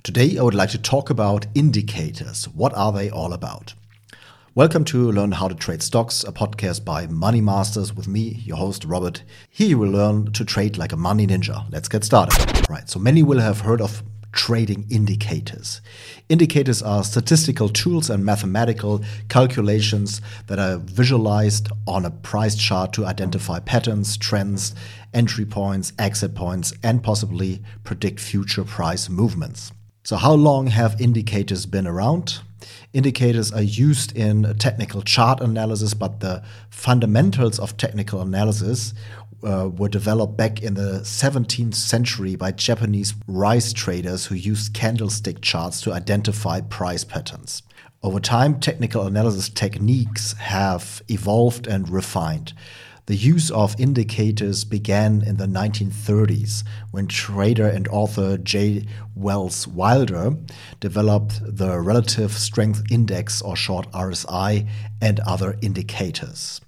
Today I would like to talk about indicators. What are they all about? Welcome to Learn How to Trade Stocks, a podcast by Money Masters with me, your host Robert. Here you will learn to trade like a money ninja. Let's get started. Right, so many will have heard of trading indicators. Indicators are statistical tools and mathematical calculations that are visualized on a price chart to identify patterns, trends, entry points, exit points, and possibly predict future price movements. So how long have indicators been around? Indicators are used in technical chart analysis, but the fundamentals of technical analysis were developed back in the 17th century by Japanese rice traders who used candlestick charts to identify price patterns. Over time, technical analysis techniques have evolved and refined. The use of indicators began in the 1930s when trader and author J. Wells Wilder developed the Relative Strength Index, or short RSI, and other indicators.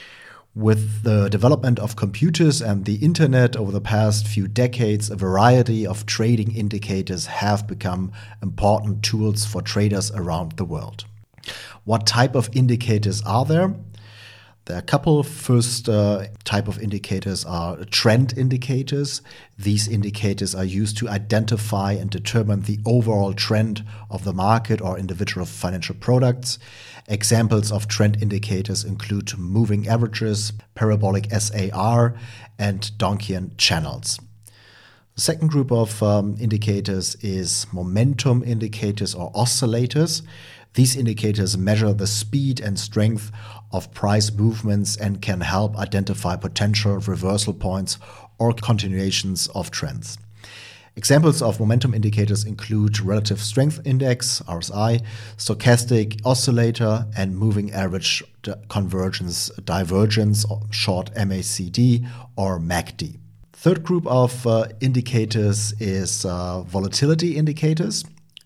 With the development of computers and the internet over the past few decades, a variety of trading indicators have become important tools for traders around the world. What type of indicators are there? There are a couple. First type of indicators are trend indicators. These indicators are used to identify and determine the overall trend of the market or individual financial products. Examples of trend indicators include moving averages, parabolic SAR, and Donchian channels. The second group of indicators is momentum indicators or oscillators. These indicators measure the speed and strength of price movements and can help identify potential reversal points or continuations of trends. Examples of momentum indicators include Relative Strength Index, RSI, stochastic oscillator, and moving average convergence divergence, short MACD or MACD. Third group of indicators is volatility indicators.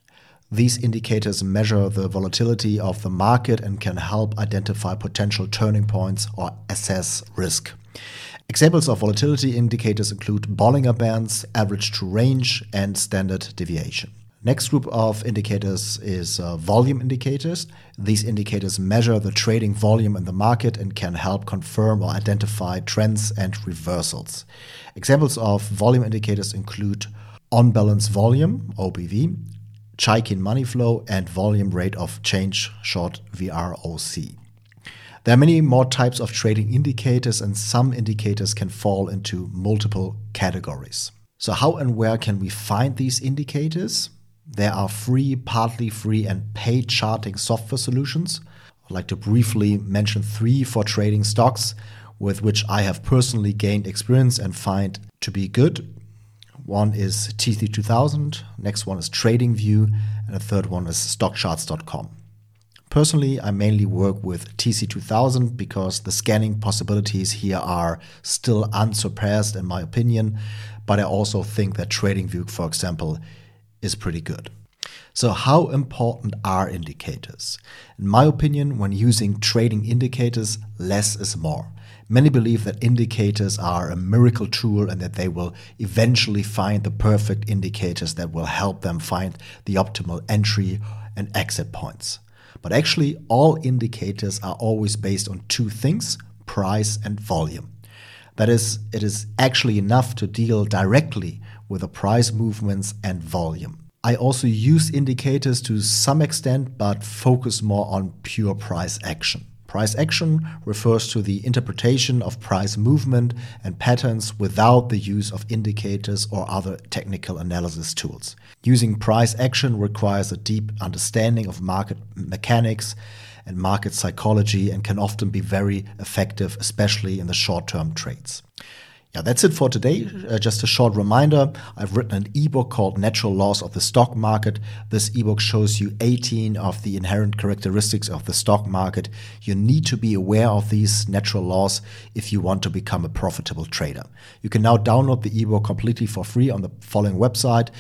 These indicators measure the volatility of the market and can help identify potential turning points or assess risk. Examples of volatility indicators include Bollinger Bands, average true range, and standard deviation. Next group of indicators is volume indicators. These indicators measure the trading volume in the market and can help confirm or identify trends and reversals. Examples of volume indicators include on-balance volume, OBV, Chaikin money flow, and volume rate of change, short VROC. There are many more types of trading indicators, and some indicators can fall into multiple categories. So how and where can we find these indicators? There are free, partly free, and paid charting software solutions. I'd like to briefly mention 3 for trading stocks with which I have personally gained experience and find to be good. One is TC2000, next one is TradingView, and the third one is StockCharts.com. Personally, I mainly work with TC2000 because the scanning possibilities here are still unsurpassed in my opinion, but I also think that TradingView, for example, is pretty good. So how important are indicators? In my opinion, when using trading indicators, less is more. Many believe that indicators are a miracle tool and that they will eventually find the perfect indicators that will help them find the optimal entry and exit points. But actually, all indicators are always based on 2 things, price and volume. That is, it is actually enough to deal directly with the price movements and volume. I also use indicators to some extent, but focus more on pure price action. Price action refers to the interpretation of price movement and patterns without the use of indicators or other technical analysis tools. Using price action requires a deep understanding of market mechanics and market psychology and can often be very effective, especially in the short-term trades. Yeah, that's it for today. Just a short reminder, I've written an ebook called Natural Laws of the Stock Market. This ebook shows you 18 of the inherent characteristics of the stock market. You need to be aware of these natural laws if you want to become a profitable trader. You can now download the ebook completely for free on the following website,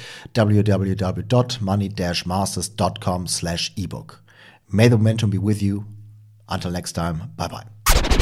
www.money-masters.com/ebook. May the momentum be with you. Until next time, bye-bye.